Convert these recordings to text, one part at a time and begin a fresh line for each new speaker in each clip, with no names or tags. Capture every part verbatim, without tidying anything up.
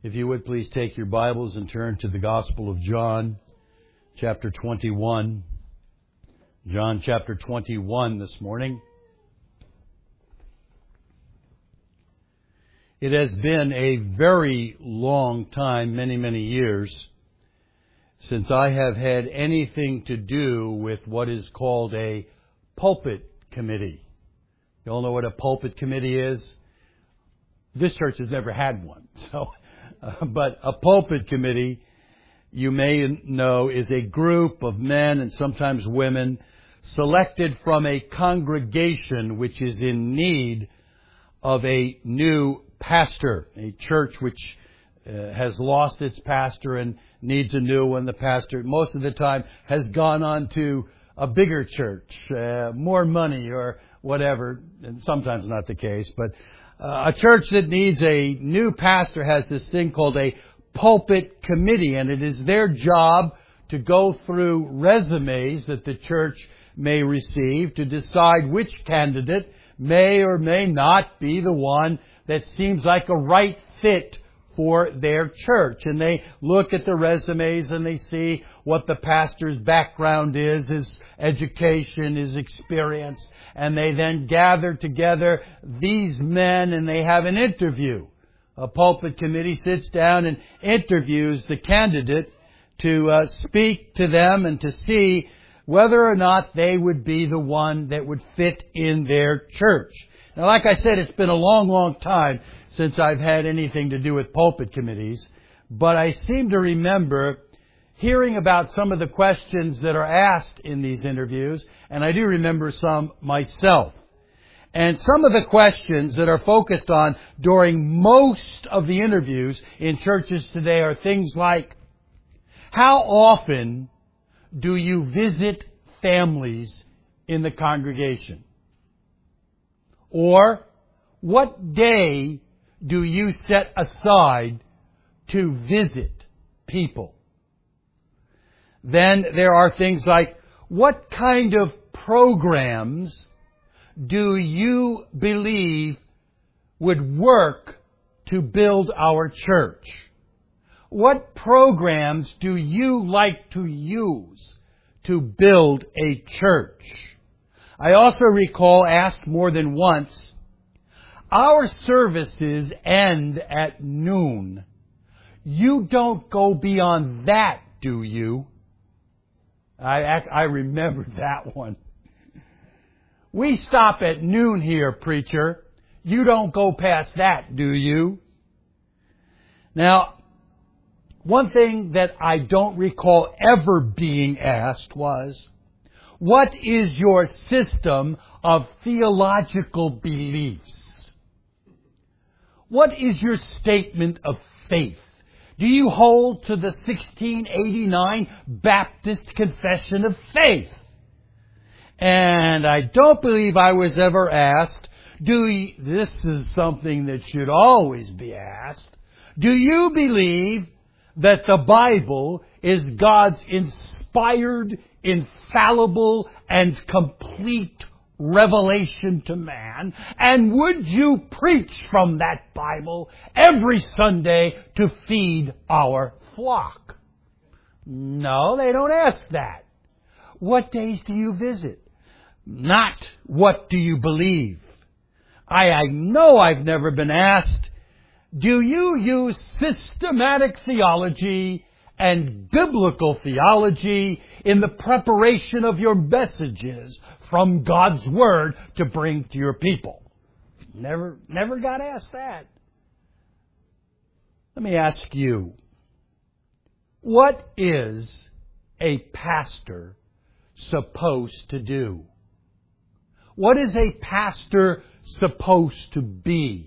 If you would please take your Bibles and turn to the Gospel of John, chapter twenty-one. John chapter twenty-one this morning. It has been a very long time, many, many years, since I have had anything to do with what is called a pulpit committee. You all know what a pulpit committee is? This church has never had one, so... Uh, but a pulpit committee, you may know, is a group of men and sometimes women selected from a congregation which is in need of a new pastor, a church which uh, has lost its pastor and needs a new one. The pastor, most of the time, has gone on to a bigger church, uh, more money or whatever, and sometimes not the case, but Uh, a church that needs a new pastor has this thing called a pulpit committee, and it is their job to go through resumes that the church may receive to decide which candidate may or may not be the one that seems like a right fit for their church. And they look at the resumes and they see what the pastor's background is, his education, his experience, and they then gather together these men and they have an interview. A pulpit committee sits down and interviews the candidate to uh, speak to them and to see whether or not they would be the one that would fit in their church. Now, like I said, it's been a long, long time since I've had anything to do with pulpit committees, but I seem to remember hearing about some of the questions that are asked in these interviews, and I do remember some myself. And some of the questions that are focused on during most of the interviews in churches today are things like, how often do you visit families in the congregation? Or, what day do you set aside to visit people? Then there are things like, what kind of programs do you believe would work to build our church? What programs do you like to use to build a church? I also recall asked more than once, our services end at noon. You don't go beyond that, do you? I, I remember that one. We stop at noon here, preacher. You don't go past that, do you? Now, one thing that I don't recall ever being asked was, what is your system of theological beliefs? What is your statement of faith? Do you hold to the sixteen eighty-nine Baptist Confession of Faith? And I don't believe I was ever asked, do you, this is something that should always be asked, do you believe that the Bible is God's inspired, infallible, and complete revelation to man? And would you preach from that Bible every Sunday to feed our flock? No, they don't ask that. What days do you visit? Not what do you believe. I, I know I've never been asked, do you use systematic theology and biblical theology in the preparation of your messages from God's Word to bring to your people? Never, never got asked that. Let me ask you, what is a pastor supposed to do? What is a pastor supposed to be?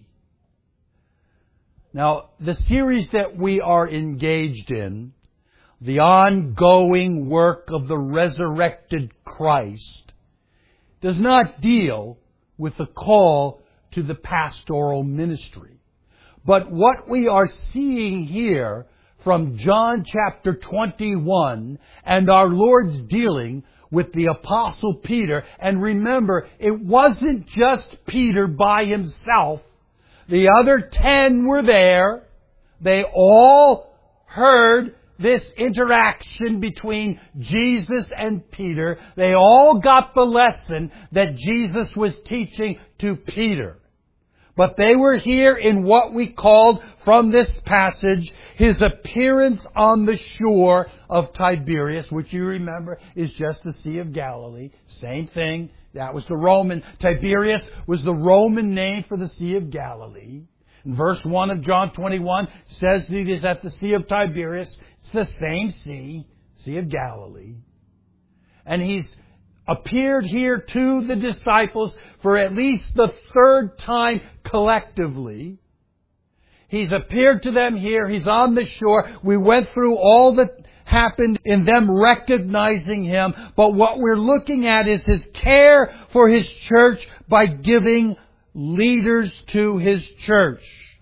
Now, the series that we are engaged in, the ongoing work of the resurrected Christ, does not deal with the call to the pastoral ministry. But what we are seeing here from John chapter twenty-one and our Lord's dealing with the Apostle Peter, and remember, it wasn't just Peter by himself. The other ten were there. they all heard this interaction between Jesus and Peter. They all got the lesson that Jesus was teaching to Peter. But they were here in what we called from this passage His appearance on the shore of Tiberias, which you remember is just the Sea of Galilee. Same thing. That was the Roman. Tiberias was the Roman name for the Sea of Galilee. And verse one of John twenty-one says that it is at the Sea of Tiberias. It's the same sea, Sea of Galilee. And He's appeared here to the disciples for at least the third time collectively. He's appeared to them here. He's on the shore. We went through all that happened in them recognizing Him. But what we're looking at is His care for His church by giving leaders to His church.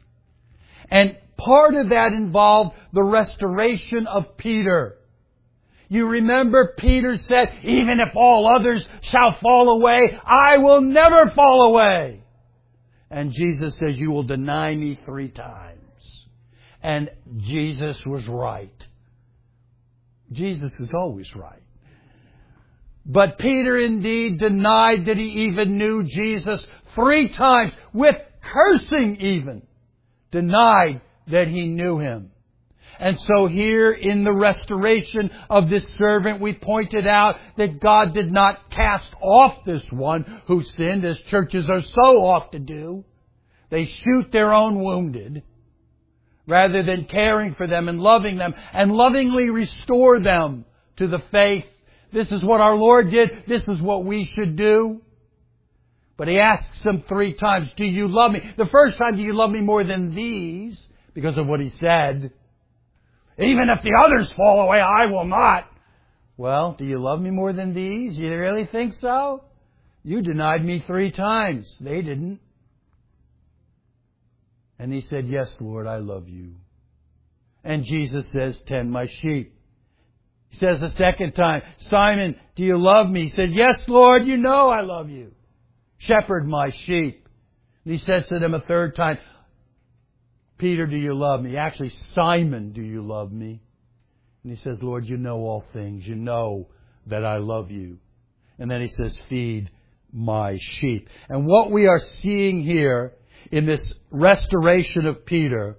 And part of that involved the restoration of Peter. You remember Peter said, even if all others shall fall away, I will never fall away. And Jesus says, you will deny me three times. And Jesus was right. Jesus is always right. But Peter indeed denied that he even knew Jesus three times, with cursing even, denied that he knew Him. And so here in the restoration of this servant, we pointed out that God did not cast off this one who sinned, as churches are so oft to do. They shoot their own wounded, rather than caring for them and loving them and lovingly restore them to the faith. This is what our Lord did. This is what we should do. But He asks them three times, do you love me? The first time, do you love me more than these? Because of what He said. Even if the others fall away, I will not. Well, do you love me more than these? You really think so? You denied me three times. They didn't. And he said, yes, Lord, I love you. And Jesus says, tend my sheep. He says a second time, Simon, do you love me? He said, yes, Lord, you know I love you. Shepherd my sheep. And He says to them a third time, Peter, do you love me? Actually, Simon, do you love me? And he says, Lord, you know all things. You know that I love you. And then He says, feed my sheep. And what we are seeing here in this restoration of Peter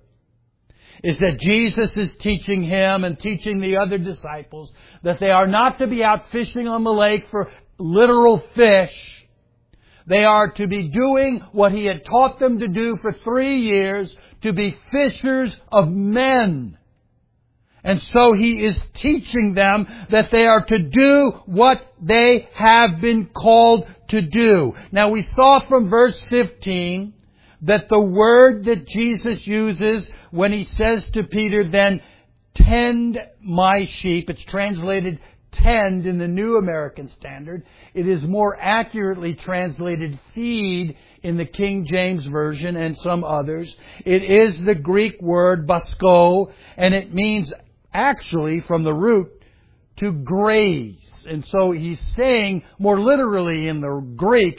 is that Jesus is teaching him and teaching the other disciples that they are not to be out fishing on the lake for literal fish. They are to be doing what He had taught them to do for three years, to be fishers of men. And so He is teaching them that they are to do what they have been called to do. Now we saw from verse fifteen that the word that Jesus uses when He says to Peter, then, tend my sheep, it's translated tend in the New American Standard. It is more accurately translated feed in the King James Version and some others. It is the Greek word basko, and it means actually from the root to graze. And so He's saying more literally in the Greek,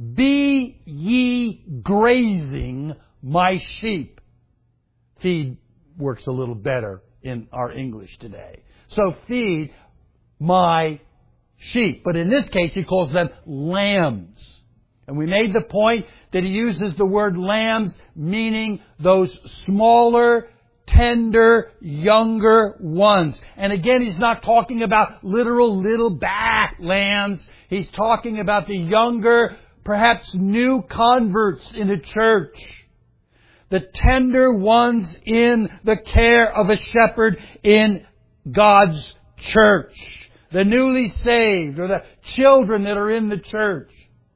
be ye grazing my sheep. Feed works a little better in our English today. So feed my sheep. But in this case, He calls them lambs. And we made the point that He uses the word lambs, meaning those smaller, tender, younger ones. And again, He's not talking about literal little bat lambs. He's talking about the younger, perhaps new converts in the church. The tender ones in the care of a shepherd in God's church. The newly saved, or the children that are in the church.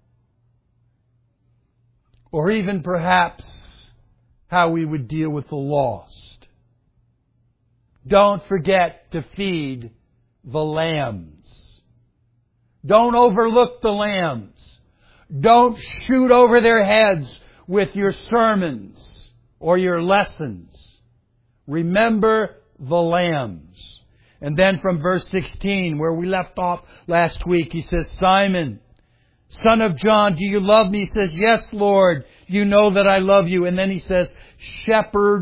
Or even perhaps how we would deal with the lost. Don't forget to feed the lambs. Don't overlook the lambs. Don't shoot over their heads with your sermons or your lessons. Remember the lambs. And then from verse sixteen, where we left off last week, He says, Simon, son of John, do you love me? He says, yes, Lord, you know that I love you. And then He says, shepherd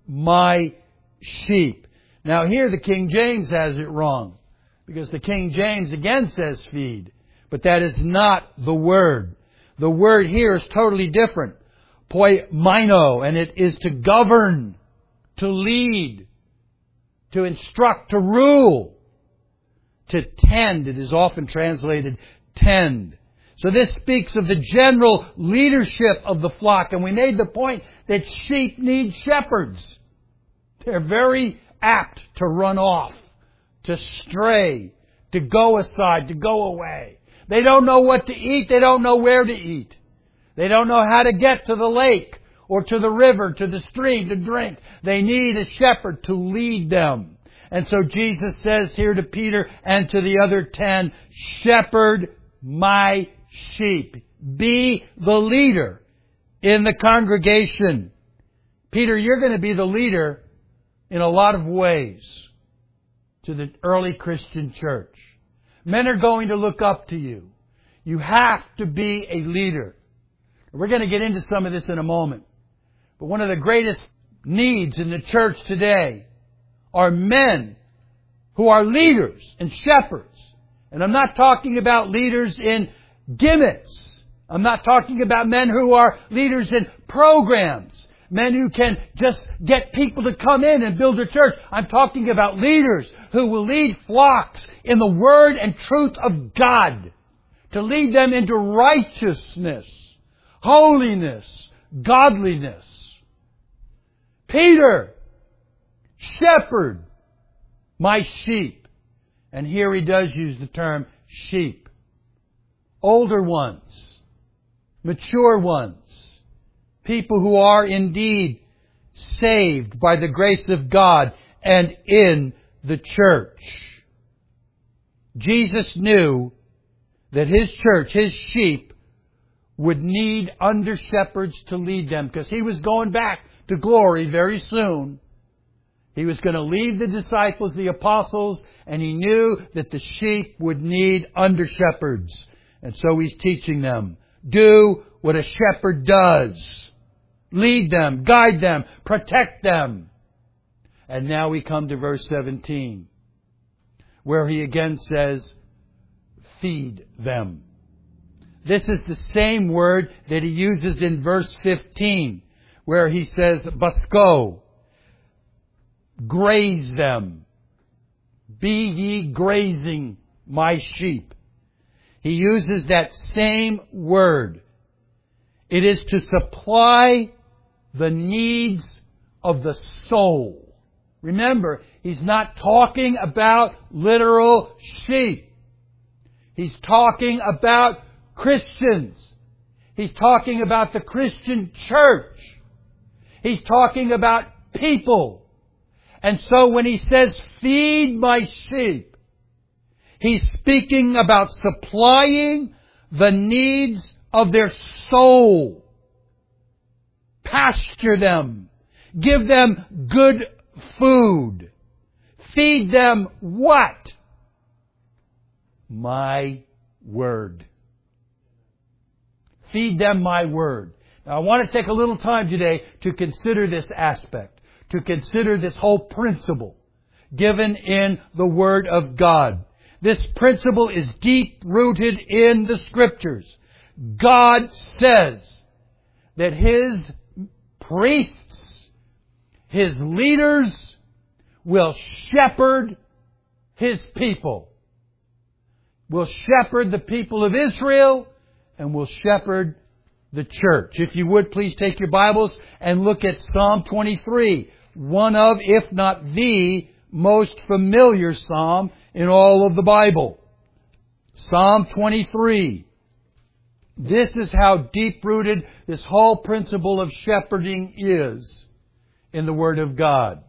my sheep. Now here the King James has it wrong, because the King James again says feed. But that is not the word. The word here is totally different. Poimino, and it is to govern, to lead, to instruct, to rule, to tend. It is often translated tend. So this speaks of the general leadership of the flock. And we made the point that sheep need shepherds. They're very apt to run off, to stray, to go aside, to go away. They don't know what to eat. They don't know where to eat. They don't know how to get to the lake or to the river, to the stream to drink. They need a shepherd to lead them. And so Jesus says here to Peter and to the other ten, shepherd my sheep. Be the leader in the congregation. Peter, you're going to be the leader in a lot of ways to the early Christian church. Men are going to look up to you. You have to be a leader. We're going to get into some of this in a moment. But one of the greatest needs in the church today are men who are leaders and shepherds. And I'm not talking about leaders in gimmicks. I'm not talking about men who are leaders in programs. Men who can just get people to come in and build a church. I'm talking about leaders who will lead flocks in the Word and truth of God. To lead them into righteousness, holiness, godliness. Peter, shepherd my sheep. And here he does use the term sheep. Older ones, mature ones. People who are indeed saved by the grace of God and in the church. Jesus knew that His church, His sheep, would need under shepherds to lead them, because He was going back to glory very soon. He was going to leave the disciples, the apostles, and He knew that the sheep would need under shepherds. And so He's teaching them. Do what a shepherd does. Lead them, guide them, protect them. And now we come to verse seventeen, where He again says, feed them. This is the same word that He uses in verse fifteen, where He says, basko, graze them. Be ye grazing my sheep. He uses that same word. It is to supply the needs of the soul. Remember, He's not talking about literal sheep. He's talking about Christians. He's talking about the Christian church. He's talking about people. And so when He says, feed my sheep, He's speaking about supplying the needs of their soul. Pasture them. Give them good food. Feed them what? My Word. Feed them my Word. Now I want to take a little time today to consider this aspect, to consider this whole principle given in the Word of God. This principle is deep rooted in the Scriptures. God says that His priests, His leaders, will shepherd His people. Will shepherd the people of Israel and will shepherd the church. If you would, please take your Bibles and look at Psalm twenty-three. One of, if not the, most familiar psalm in all of the Bible. Psalm twenty-three. This is how deep-rooted this whole principle of shepherding is in the Word of God.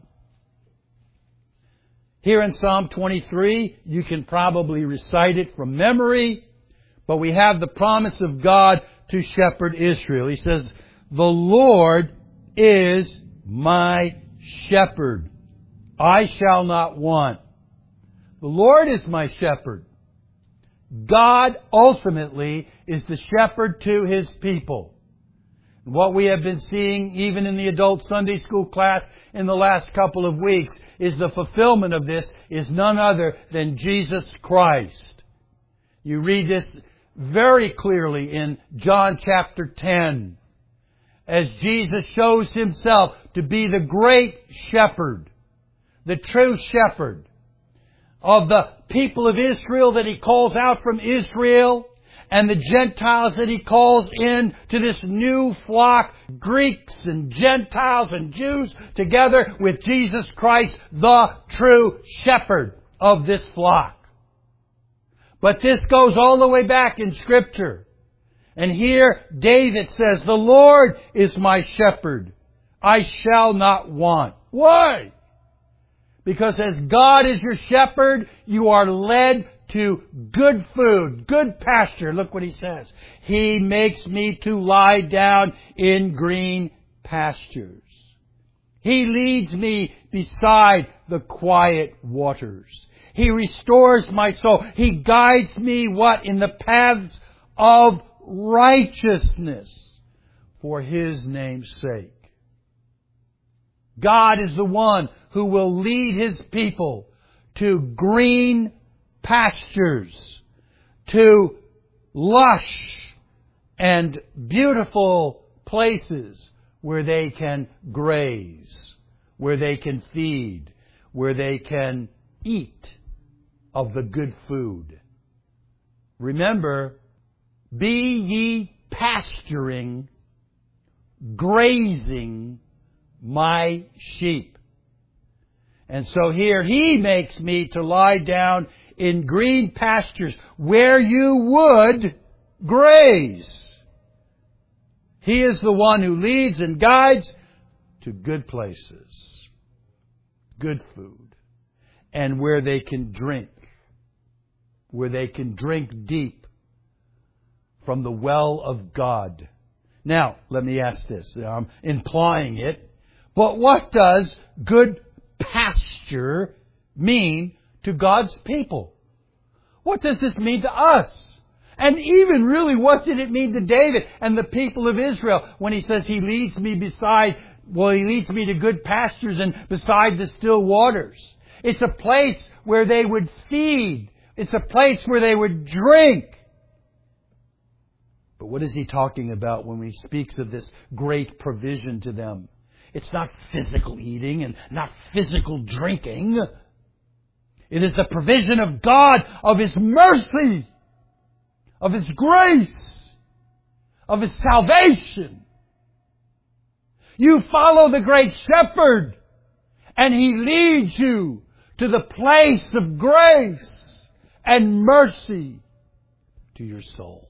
Here in Psalm twenty-three, you can probably recite it from memory, but we have the promise of God to shepherd Israel. He says, the Lord is my shepherd. I shall not want. The Lord is my shepherd. God ultimately is the shepherd to His people. What we have been seeing even in the adult Sunday school class in the last couple of weeks is the fulfillment of this is none other than Jesus Christ. You read this very clearly in John chapter ten, as Jesus shows Himself to be the great shepherd, the true shepherd of the people of Israel that He calls out from Israel, and the Gentiles that He calls in to this new flock, Greeks and Gentiles and Jews, together with Jesus Christ, the true shepherd of this flock. But this goes all the way back in Scripture. And here David says, "The Lord is my shepherd. I shall not want." Why? Because as God is your shepherd, you are led to good food, good pasture. Look what He says. He makes me to lie down in green pastures. He leads me beside the quiet waters. He restores my soul. He guides me, what? In the paths of righteousness for His name's sake. God is the one who will lead His people to green pastures, to lush and beautiful places where they can graze, where they can feed, where they can eat of the good food. Remember, be ye pasturing, grazing my sheep. And so here He makes me to lie down in green pastures where you would graze. He is the one who leads and guides to good places, good food, and where they can drink, where they can drink deep from the well of God. Now, let me ask this. I'm implying it. But what does good pasture mean to God's people? What does this mean to us? And even really, what did it mean to David and the people of Israel when he says He leads me beside, well, He leads me to good pastures and beside the still waters? It's a place where they would feed. It's a place where they would drink. But what is He talking about when He speaks of this great provision to them? It's not physical eating and not physical drinking. It is the provision of God, of His mercy, of His grace, of His salvation. You follow the great shepherd, and He leads you to the place of grace and mercy to your souls.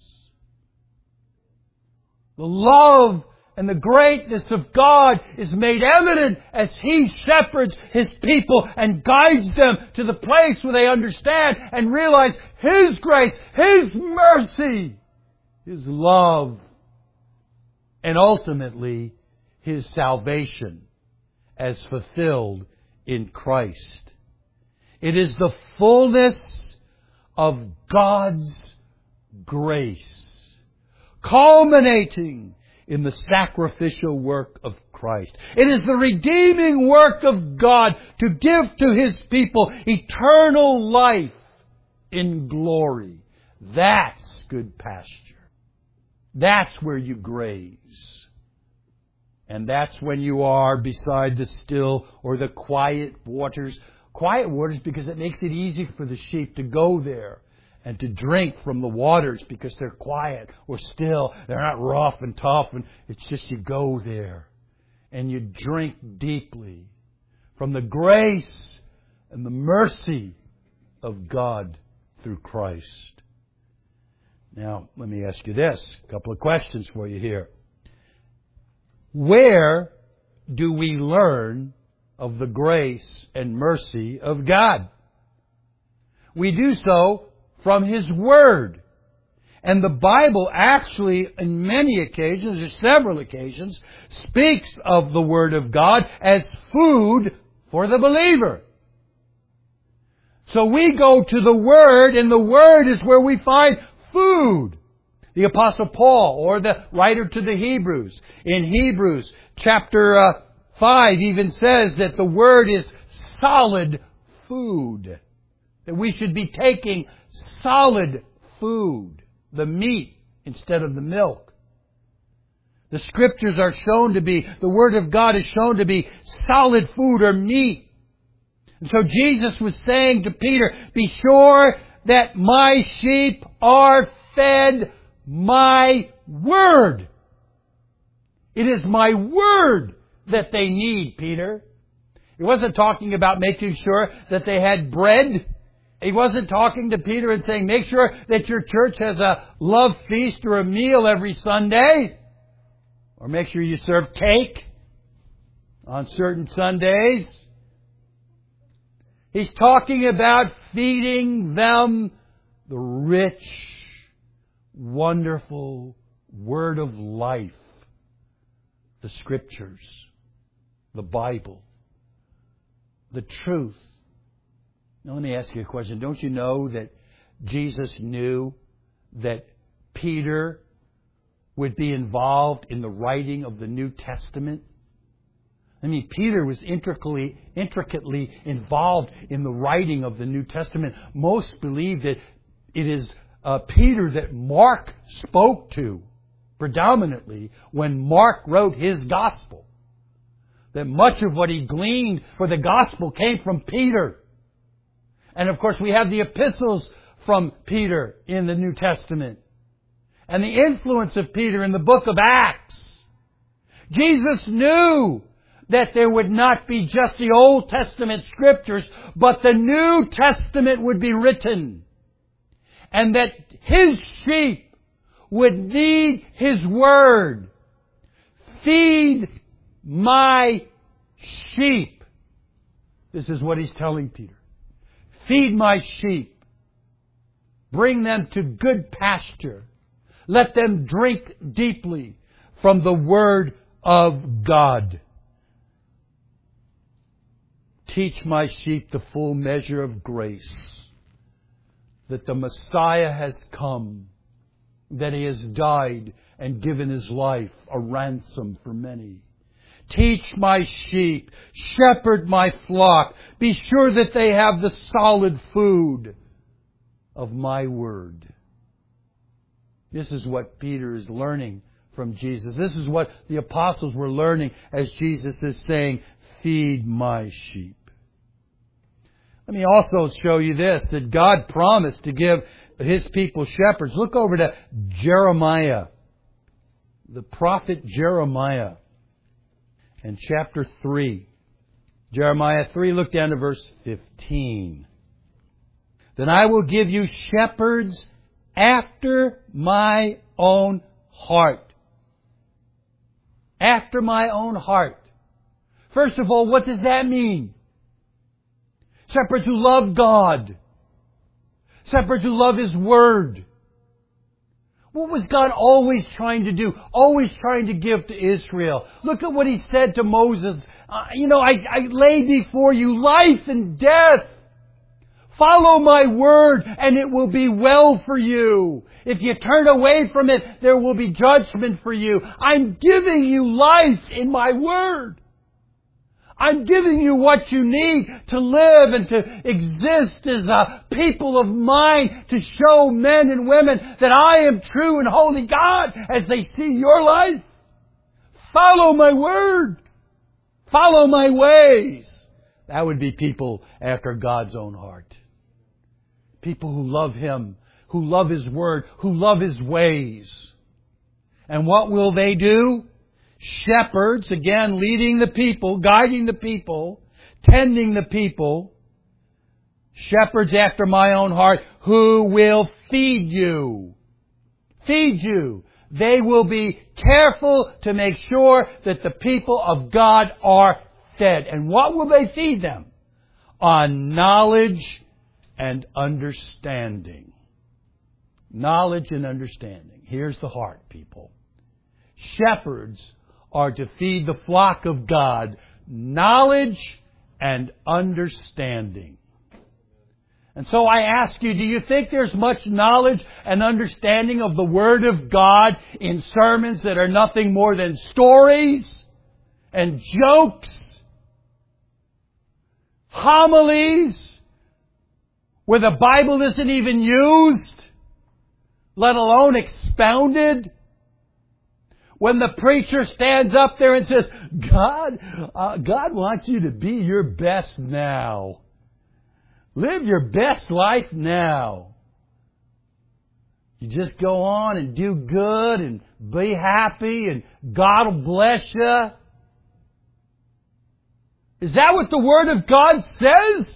The love and the greatness of God is made evident as He shepherds His people and guides them to the place where they understand and realize His grace, His mercy, His love, and ultimately His salvation as fulfilled in Christ. It is the fullness of God's grace, culminating in the sacrificial work of Christ. It is the redeeming work of God to give to His people eternal life in glory. That's good pasture. That's where you graze. And that's when you are beside the still or the quiet waters. Quiet waters because it makes it easy for the sheep to go there and to drink from the waters because they're quiet or still. They're not rough and tough. And it's just you go there and you drink deeply from the grace and the mercy of God through Christ. Now, let me ask you this. A couple of questions for you here. Where do we learn of the grace and mercy of God? We do so from His Word. And the Bible actually, in many occasions, or several occasions, speaks of the Word of God as food for the believer. So we go to the Word, and the Word is where we find food. The Apostle Paul, or the writer to the Hebrews, in Hebrews chapter uh, five even says that the Word is solid food. That we should be taking solid food, the meat instead of the milk. The Scriptures are shown to be, the Word of God is shown to be solid food or meat. And so Jesus was saying to Peter, be sure that my sheep are fed my Word. It is my Word that they need, Peter. He wasn't talking about making sure that they had bread. He wasn't talking to Peter and saying, make sure that your church has a love feast or a meal every Sunday. Or make sure you serve cake on certain Sundays. He's talking about feeding them the rich, wonderful Word of life. The Scriptures, the Bible, the truth. Now let me ask you a question. Don't you know that Jesus knew that Peter would be involved in the writing of the New Testament? I mean, Peter was intricately, intricately involved in the writing of the New Testament. Most believe that it is uh, Peter that Mark spoke to predominantly when Mark wrote his gospel. That much of what he gleaned for the gospel came from Peter. And of course we have the epistles from Peter in the New Testament. And the influence of Peter in the book of Acts. Jesus knew that there would not be just the Old Testament Scriptures, but the New Testament would be written. And that His sheep would need His Word. Feed my sheep. This is what He's telling Peter. Feed my sheep. Bring them to good pasture. Let them drink deeply from the Word of God. Teach my sheep the full measure of grace. That the Messiah has come. That He has died and given His life a ransom for many. Teach my sheep. Shepherd my flock. Be sure that they have the solid food of my Word. This is what Peter is learning from Jesus. This is what the apostles were learning as Jesus is saying, feed my sheep. Let me also show you this, that God promised to give His people shepherds. Look over to Jeremiah, the prophet Jeremiah, in chapter three. Jeremiah three, look down to verse fifteen. Then I will give you shepherds after my own heart. After my own heart. First of all, what does that mean? Shepherds who love God. Shepherds who love His Word. What was God always trying to do? Always trying to give to Israel. Look at what He said to Moses. Uh, you know, I, I lay before you life and death. Follow my word and it will be well for you. If you turn away from it, there will be judgment for you. I'm giving you life in my word. I'm giving you what you need to live and to exist as a people of mine, to show men and women that I am true and holy God as they see your life. Follow my word. Follow my ways. That would be people after God's own heart. People who love Him, who love His Word, who love His ways. And what will they do? Shepherds, again, leading the people, guiding the people, tending the people. Shepherds after my own heart, who will feed you. Feed you. They will be careful to make sure that the people of God are fed. And what will they feed them? On knowledge and understanding. Knowledge and understanding. Here's the heart, people. Shepherds are to feed the flock of God knowledge and understanding. And so I ask you, do you think there's much knowledge and understanding of the Word of God in sermons that are nothing more than stories and jokes, homilies, where the Bible isn't even used, let alone expounded? When the preacher stands up there and says, God, uh, God wants you to be your best now. Live your best life now. You just go on and do good and be happy and God will bless you. Is that what the Word of God says?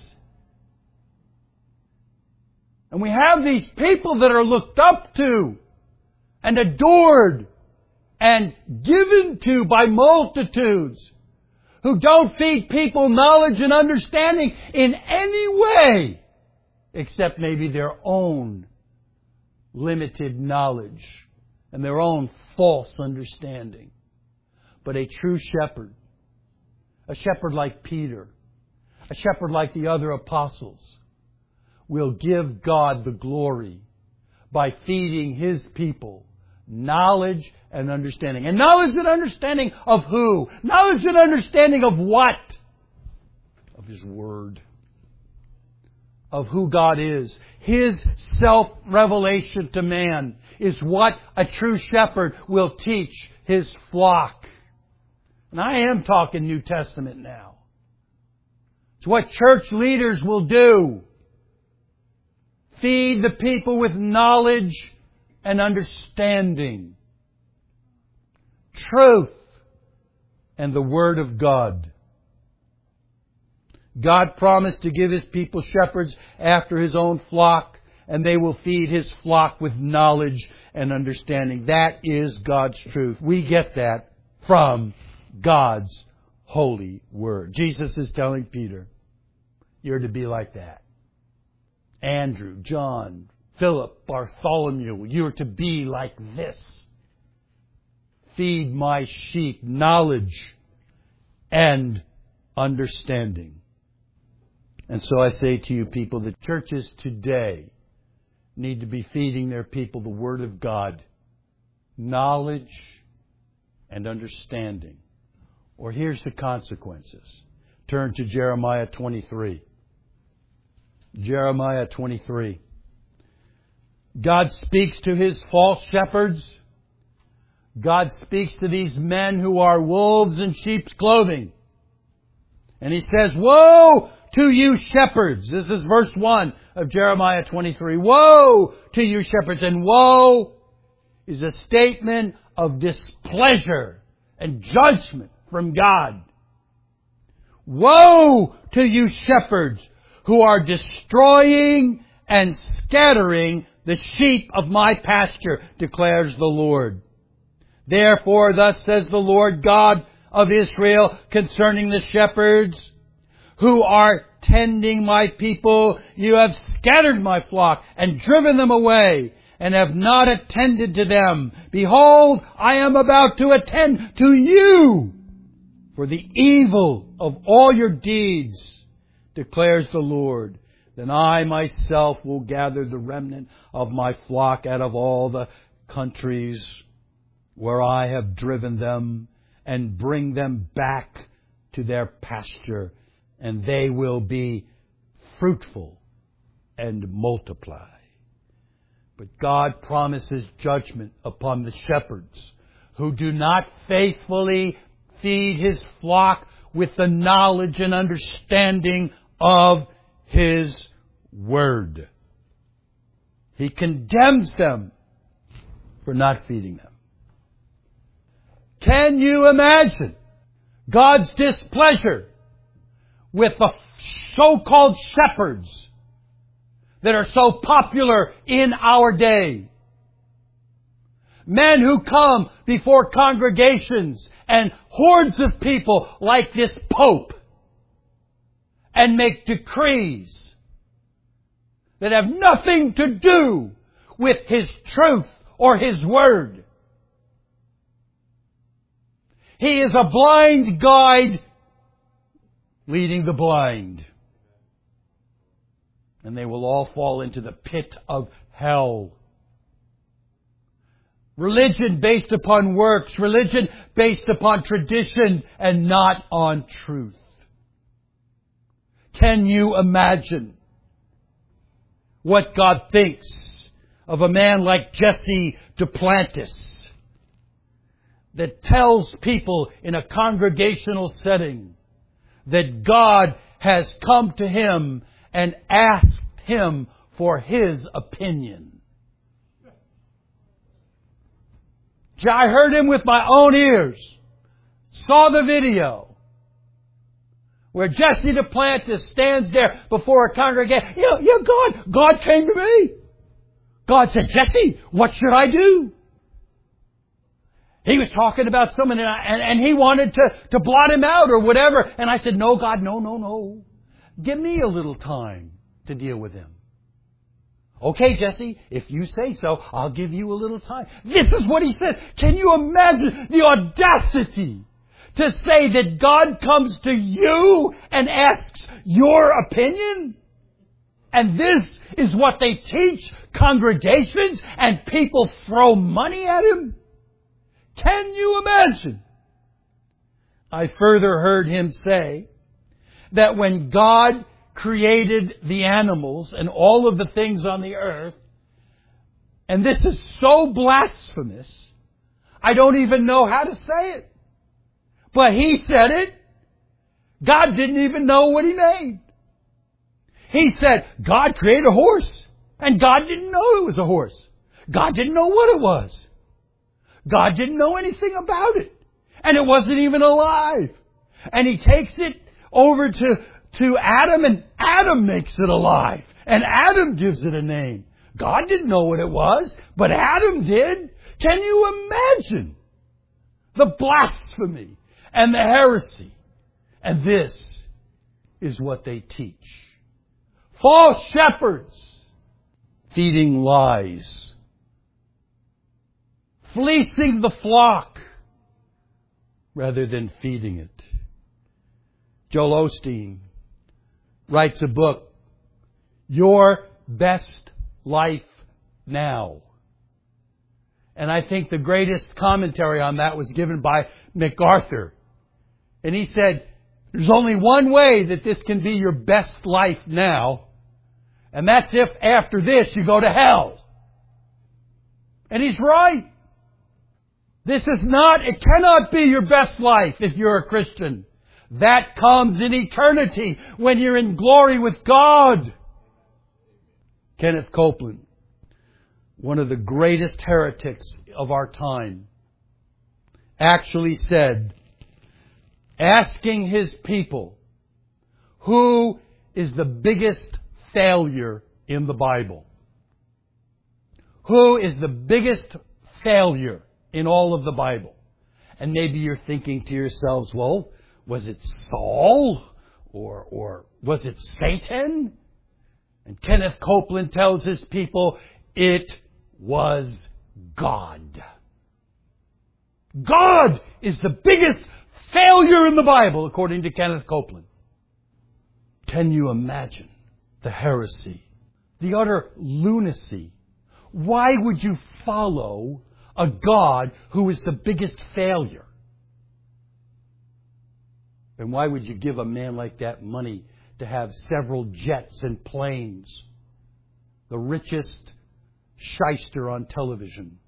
And we have these people that are looked up to and adored and given to by multitudes, who don't feed people knowledge and understanding in any way, except maybe their own limited knowledge and their own false understanding. But a true shepherd, a shepherd like Peter, a shepherd like the other apostles, will give God the glory by feeding His people knowledge and understanding. And knowledge and understanding of who? Knowledge and understanding of what? Of His Word. Of who God is. His self-revelation to man is what a true shepherd will teach his flock. And I am talking New Testament now. It's what church leaders will do. Feed the people with knowledge and understanding, truth, and the Word of God. God promised to give His people shepherds after His own flock, and they will feed His flock with knowledge and understanding. That is God's truth. We get that from God's holy Word. Jesus is telling Peter, you're to be like that. Andrew, John, Philip, Bartholomew, you're to be like this. Feed my sheep knowledge and understanding. And so I say to you people, the churches today need to be feeding their people the Word of God, knowledge and understanding. Or here's the consequences. Turn to Jeremiah twenty-three. Jeremiah twenty-three. God speaks to His false shepherds. God speaks to these men who are wolves in sheep's clothing. And He says, woe to you shepherds. This is verse one of Jeremiah twenty-three. Woe to you shepherds. And woe is a statement of displeasure and judgment from God. Woe to you shepherds who are destroying and scattering the sheep of my pasture, declares the Lord. Therefore, thus says the Lord God of Israel concerning the shepherds who are tending my people, you have scattered my flock and driven them away and have not attended to them. Behold, I am about to attend to you for the evil of all your deeds, declares the Lord. Then I myself will gather the remnant of my flock out of all the countries where I have driven them and bring them back to their pasture, and they will be fruitful and multiply. But God promises judgment upon the shepherds who do not faithfully feed His flock with the knowledge and understanding of His Word. He condemns them for not feeding them. Can you imagine God's displeasure with the so-called shepherds that are so popular in our day? Men who come before congregations and hordes of people like this Pope and make decrees that have nothing to do with His truth or His Word. He is a blind guide leading the blind. and they will all fall into the pit of hell. Religion based upon works, religion based upon tradition and not on truth. Can you imagine what God thinks of a man like Jesse Duplantis that tells people in a congregational setting that God has come to him and asked him for his opinion? I heard him with my own ears. Saw the video where Jesse Duplantis stands there before a congregation. You know, yeah, God, God came to me. God said, Jesse, what should I do? He was talking about someone and, I, and, and he wanted to, to blot him out or whatever. And I said, no, God, no, no, no. Give me a little time to deal with him. Okay, Jesse, if you say so, I'll give you a little time. This is what he said. Can you imagine the audacity to say that God comes to you and asks your opinion? And this is what they teach congregations, and people throw money at him? Can you imagine? I further heard him say that when God created the animals and all of the things on the earth, and this is so blasphemous, I don't even know how to say it. But he said it. God didn't even know what he made. He said, God created a horse, and God didn't know it was a horse. God didn't know what it was. God didn't know anything about it. And it wasn't even alive. And he takes it over to to Adam, and Adam makes it alive. And Adam gives it a name. God didn't know what it was, but Adam did. Can you imagine the blasphemy and the heresy? And this is what they teach. False shepherds feeding lies, fleecing the flock rather than feeding it. Joel Osteen writes a book, Your Best Life Now. And I think the greatest commentary on that was given by MacArthur. And he said, there's only one way that this can be your best life now, and that's if after this you go to hell. And he's right. This is not, it cannot be your best life if you're a Christian. That comes in eternity when you're in glory with God. Kenneth Copeland, one of the greatest heretics of our time, actually said, asking his people, who is the biggest failure in the Bible? Who is the biggest failure in all of the Bible? And maybe you're thinking to yourselves, well, was it Saul? Or, or was it Satan? And Kenneth Copeland tells his people, it was God. God is the biggest failure in the Bible, according to Kenneth Copeland. Can you imagine the heresy, the utter lunacy? Why would you follow a God who is the biggest failure? And why would you give a man like that money to have several jets and planes? The richest shyster on television.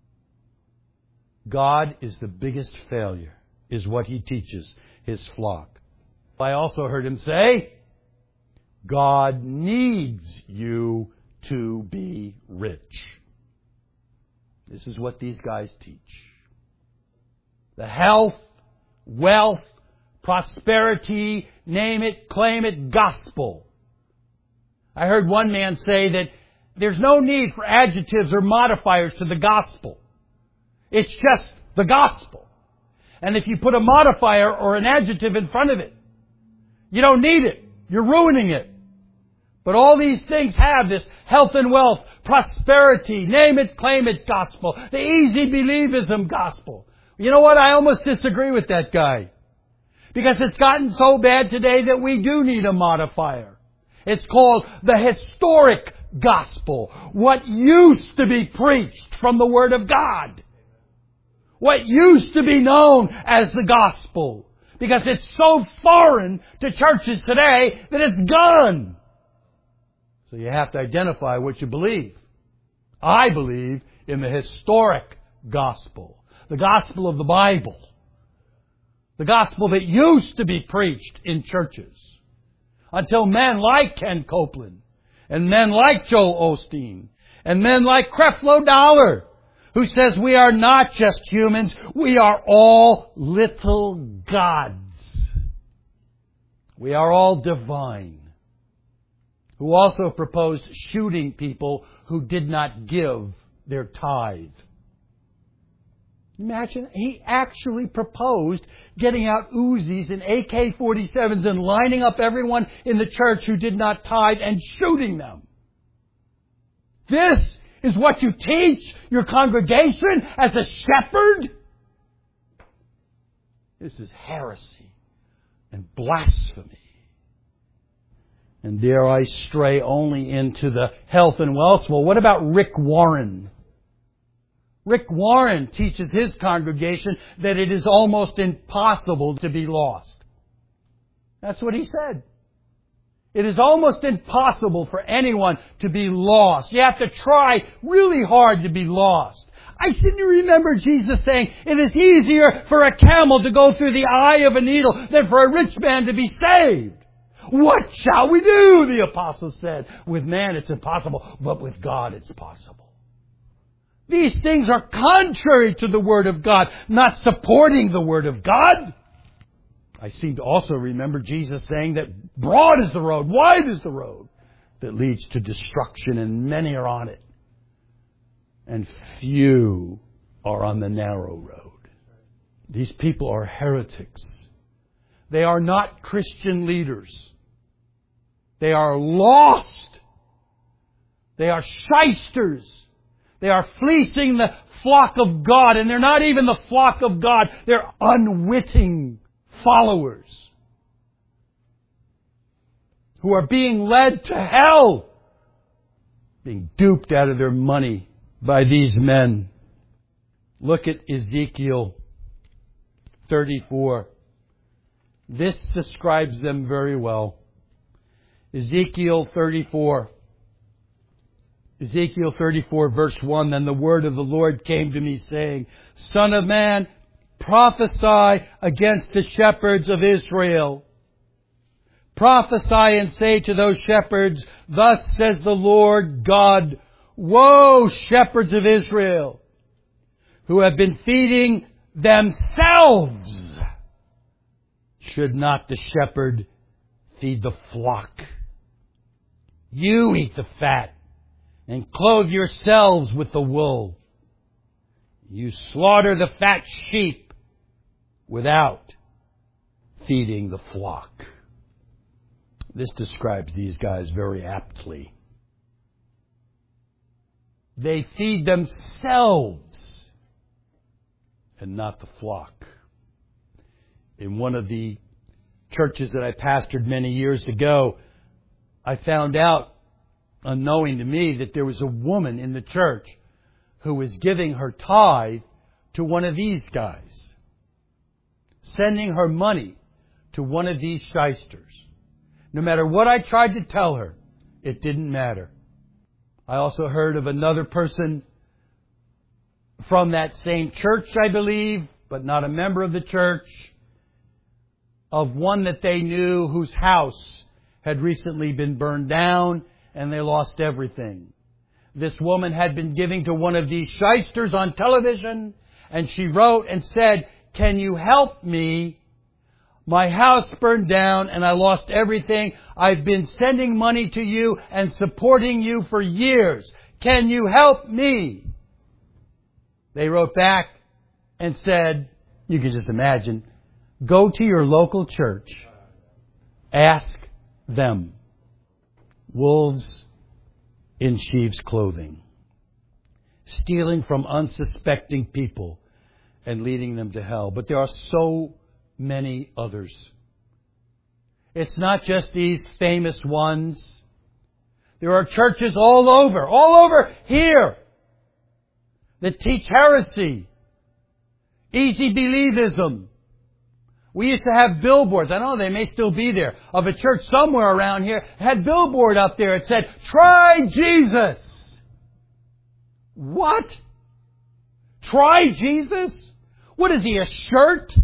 God is the biggest failure, is what he teaches his flock. I also heard him say, God needs you to be rich. This is what these guys teach. The health, wealth, prosperity, name it, claim it, gospel. I heard one man say that there's no need for adjectives or modifiers to the gospel. It's just the gospel. And if you put a modifier or an adjective in front of it, you don't need it. You're ruining it. But all these things have this health and wealth, prosperity, name it, claim it gospel, the easy believism gospel. You know what? I almost disagree with that guy. Because it's gotten so bad today that we do need a modifier. It's called the historic gospel. What used to be preached from the Word of God. What used to be known as the gospel. Because it's so foreign to churches today that it's gone. So you have to identify what you believe. I believe in the historic gospel. The gospel of the Bible. The gospel that used to be preached in churches. Until men like Ken Copeland, and men like Joel Osteen, and men like Creflo Dollar, who says we are not just humans, we are all little gods. We are all divine. Who also proposed shooting people who did not give their tithe. Imagine, he actually proposed getting out Uzis and A K forty-sevens and lining up everyone in the church who did not tithe and shooting them. This is what you teach your congregation as a shepherd? This is heresy and blasphemy. And dare I stray only into the health and wealth. Well, what about Rick Warren? Rick Warren teaches his congregation that it is almost impossible to be lost. That's what he said. It is almost impossible for anyone to be lost. You have to try really hard to be lost. I seem to remember Jesus saying, it is easier for a camel to go through the eye of a needle than for a rich man to be saved. What shall we do? The apostle said. With man it's impossible, but with God it's possible. These things are contrary to the Word of God, not supporting the Word of God. I seem to also remember Jesus saying that broad is the road, wide is the road that leads to destruction, and many are on it. And few are on the narrow road. These people are heretics. They are not Christian leaders. They are lost. They are shysters. They are fleecing the flock of God, and they're not even the flock of God. They're unwitting followers who are being led to hell, being duped out of their money by these men. Look at Ezekiel thirty-four. This describes them very well. Ezekiel thirty-four. Ezekiel thirty-four verse one, Then the word of the Lord came to me, saying, Son of man, prophesy against the shepherds of Israel. Prophesy and say to those shepherds, Thus says the Lord God, Woe, shepherds of Israel, who have been feeding themselves. Should not the shepherd feed the flock? You eat the fat and clothe yourselves with the wool. You slaughter the fat sheep without feeding the flock. This describes these guys very aptly. They feed themselves and not the flock. In one of the churches that I pastored many years ago, I found out, unknowing to me, that there was a woman in the church who was giving her tithe to one of these guys, sending her money to one of these shysters. No matter what I tried to tell her, it didn't matter. I also heard of another person from that same church, I believe, but not a member of the church, of one that they knew whose house had recently been burned down and they lost everything. This woman had been giving to one of these shysters on television, and she wrote and said, Can you help me? My house burned down and I lost everything. I've been sending money to you and supporting you for years. Can you help me? They wrote back and said, you can just imagine, go to your local church. Ask them. Wolves in sheep's clothing. Stealing from unsuspecting people and leading them to hell. But there are so many others. It's not just these famous ones. There are churches all over, all over here, that teach heresy, easy believism. We used to have billboards, I know they may still be there, of a church somewhere around here, had billboard up there. It said, "Try Jesus." What? Try Jesus? What is he, a shirt?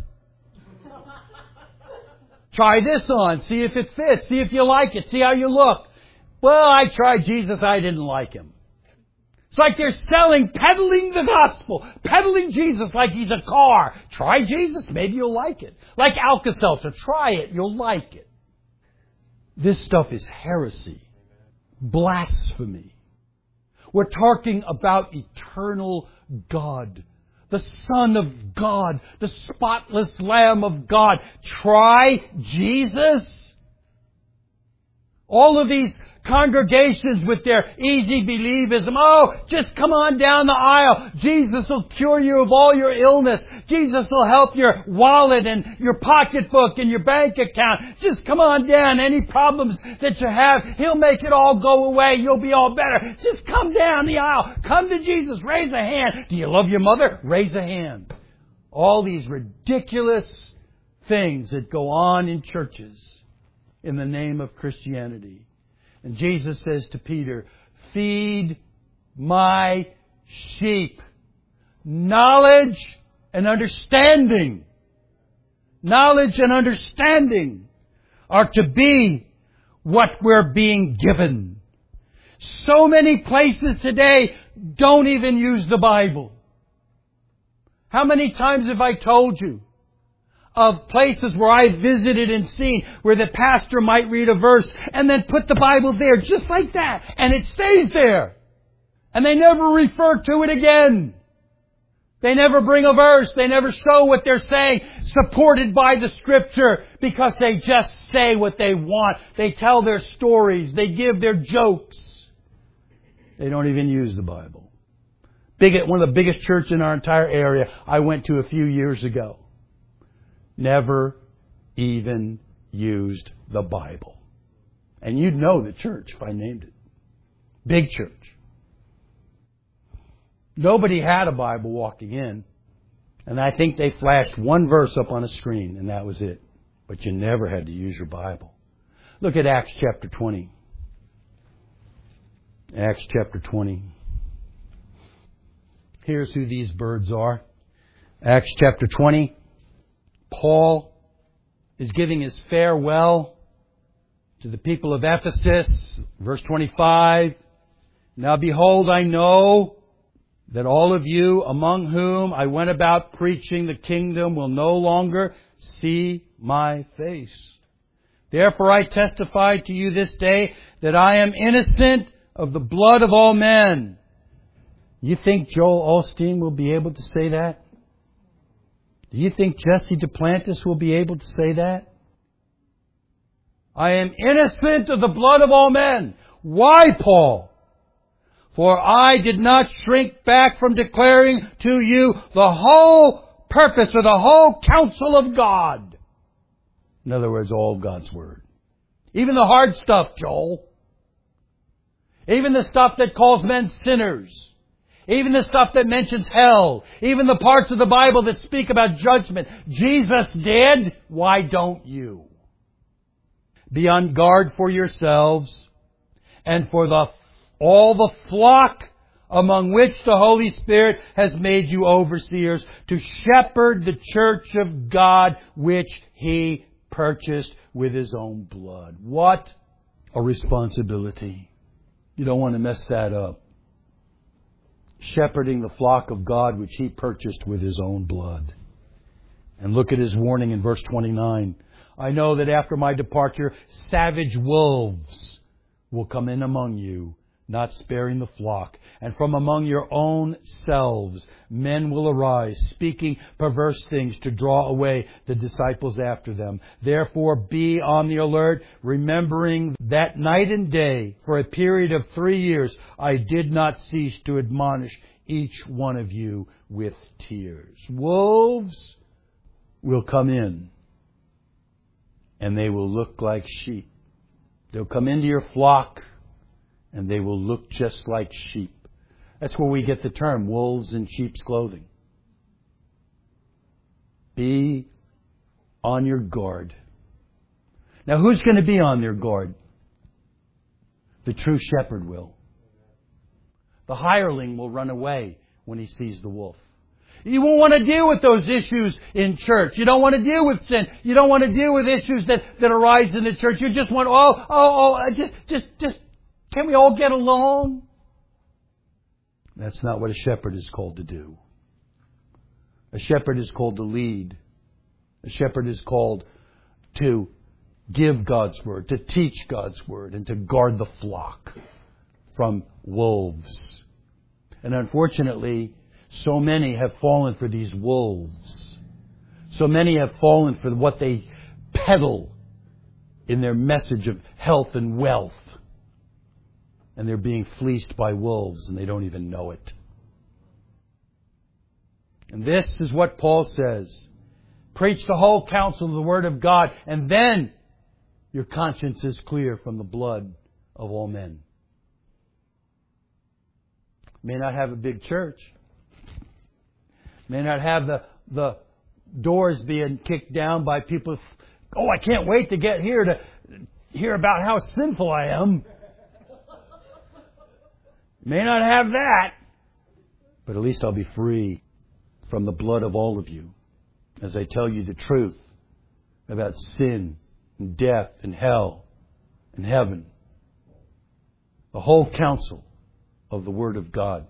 Try this on, see if it fits, see if you like it, see how you look. Well, I tried Jesus, I didn't like Him. It's like they're selling, peddling the gospel, peddling Jesus like He's a car. Try Jesus, maybe you'll like it. Like Alka-Seltzer, try it, you'll like it. This stuff is heresy, blasphemy. We're talking about eternal God, the Son of God, the spotless Lamb of God. Try Jesus? All of these congregations with their easy believism. Oh, just come on down the aisle. Jesus will cure you of all your illness. Jesus will help your wallet and your pocketbook and your bank account. Just come on down. Any problems that you have, He'll make it all go away. You'll be all better. Just come down the aisle. Come to Jesus. Raise a hand. Do you love your mother? Raise a hand. All these ridiculous things that go on in churches in the name of Christianity. And Jesus says to Peter, "Feed my sheep." Knowledge and understanding. Knowledge and understanding are to be what we're being given. So many places today don't even use the Bible. How many times have I told you of places where I visited and seen where the pastor might read a verse and then put the Bible there just like that, and it stays there. And they never refer to it again. They never bring a verse. They never show what they're saying supported by the Scripture, because they just say what they want. They tell their stories. They give their jokes. They don't even use the Bible. Big, one of the biggest churches in our entire area I went to a few years ago never even used the Bible. And you'd know the church if I named it. Big church. Nobody had a Bible walking in. And I think they flashed one verse up on a screen, and that was it. But you never had to use your Bible. Look at Acts chapter twenty. Acts chapter twenty. Here's who these birds are. Acts chapter twenty. Paul is giving his farewell to the people of Ephesus. Verse twenty-five. "Now behold, I know that all of you among whom I went about preaching the kingdom will no longer see my face. Therefore I testify to you this day that I am innocent of the blood of all men." You think Joel Osteen will be able to say that? Do you think Jesse Duplantis will be able to say that? I am innocent of the blood of all men. Why, Paul? For I did not shrink back from declaring to you the whole purpose or the whole counsel of God. In other words, all God's Word. Even the hard stuff, Joel. Even the stuff that calls men sinners. Even the stuff that mentions hell. Even the parts of the Bible that speak about judgment. Jesus did. Why don't you? Be on guard for yourselves and for the all the flock among which the Holy Spirit has made you overseers, to shepherd the church of God which He purchased with His own blood. What a responsibility. You don't want to mess that up. Shepherding the flock of God which He purchased with His own blood. And look at His warning in verse twenty-nine. "I know that after my departure, savage wolves will come in among you, not sparing the flock. And from among your own selves men will arise, speaking perverse things to draw away the disciples after them. Therefore be on the alert, remembering that night and day, for a period of three years, I did not cease to admonish each one of you with tears." Wolves will come in and they will look like sheep. They'll come into your flock, and they will look just like sheep. That's where we get the term, wolves in sheep's clothing. Be on your guard. Now, who's going to be on their guard? The true shepherd will. The hireling will run away when he sees the wolf. You won't want to deal with those issues in church. You don't want to deal with sin. You don't want to deal with issues that, that arise in the church. You just want, oh, oh, oh, just, just, just, can we all get along? That's not what a shepherd is called to do. A shepherd is called to lead. A shepherd is called to give God's word, to teach God's word, and to guard the flock from wolves. And unfortunately, so many have fallen for these wolves. So many have fallen for what they peddle in their message of health and wealth. And they're being fleeced by wolves, and they don't even know it. And this is what Paul says. Preach the whole counsel of the Word of God, and then your conscience is clear from the blood of all men. May not have a big church. May not have the, the doors being kicked down by people. Oh, I can't wait to get here to hear about how sinful I am. May not have that. But at least I'll be free from the blood of all of you as I tell you the truth about sin and death and hell and heaven. The whole counsel of the Word of God.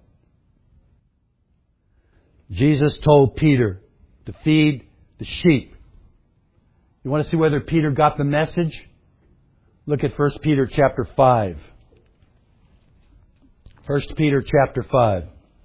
Jesus told Peter to feed the sheep. You want to see whether Peter got the message? Look at First Peter chapter five. First Peter chapter five.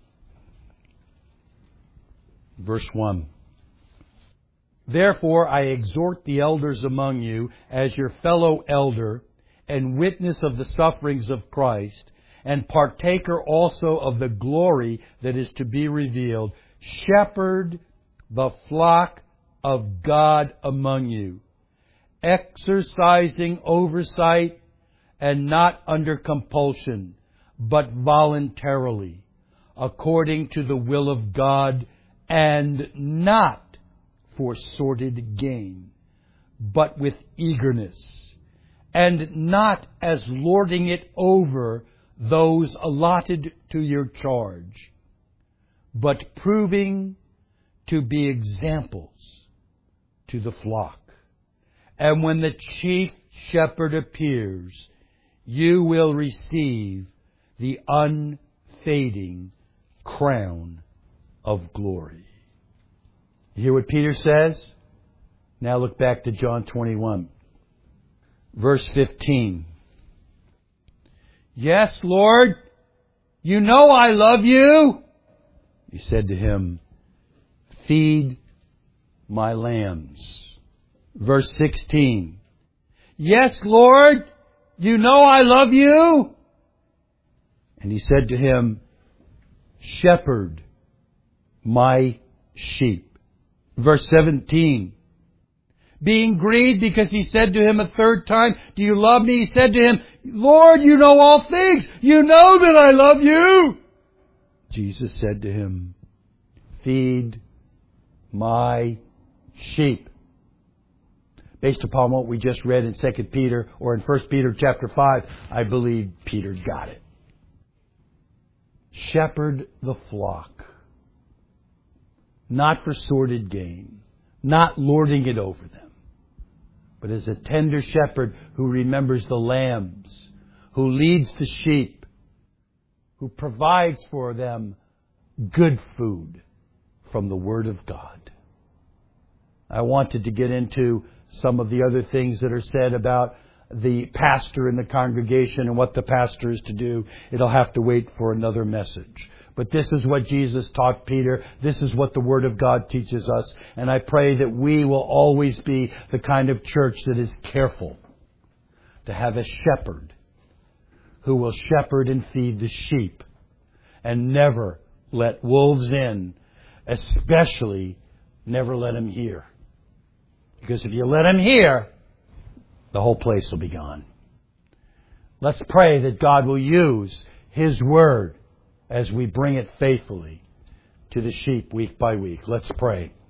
Verse one. Therefore I exhort the elders among you as your fellow elder and witness of the sufferings of Christ, and partaker also of the glory that is to be revealed. Shepherd the flock of God among you, exercising oversight and not under compulsion, but voluntarily, according to the will of God, and not for sordid gain, but with eagerness, and not as lording it over those allotted to your charge, but proving to be examples to the flock. And when the chief shepherd appears, you will receive the unfading crown of glory. You hear what Peter says? Now look back to John twenty-one. Verse fifteen. Yes, Lord, you know I love you. He said to him, feed my lambs. Verse sixteen. Yes, Lord, you know I love you. And he said to him, shepherd my sheep. Verse seventeen. Being grieved because he said to him a third time, do you love me? He said to him, Lord, you know all things. You know that I love you. Jesus said to him, feed my sheep. Based upon what we just read in Second Peter or in First Peter chapter five, I believe Peter got it. Shepherd the flock. Not for sordid gain. Not lording it over them. But as a tender shepherd who remembers the lambs. Who leads the sheep. Who provides for them good food from the Word of God. I wanted to get into some of the other things that are said about the pastor in the congregation and what the pastor is to do. It'll have to wait for another message. But this is what Jesus taught Peter. This is what the Word of God teaches us. And I pray that we will always be the kind of church that is careful to have a shepherd who will shepherd and feed the sheep and never let wolves in, especially never let them hear. Because if you let them hear, the whole place will be gone. Let's pray that God will use His Word as we bring it faithfully to the sheep week by week. Let's pray.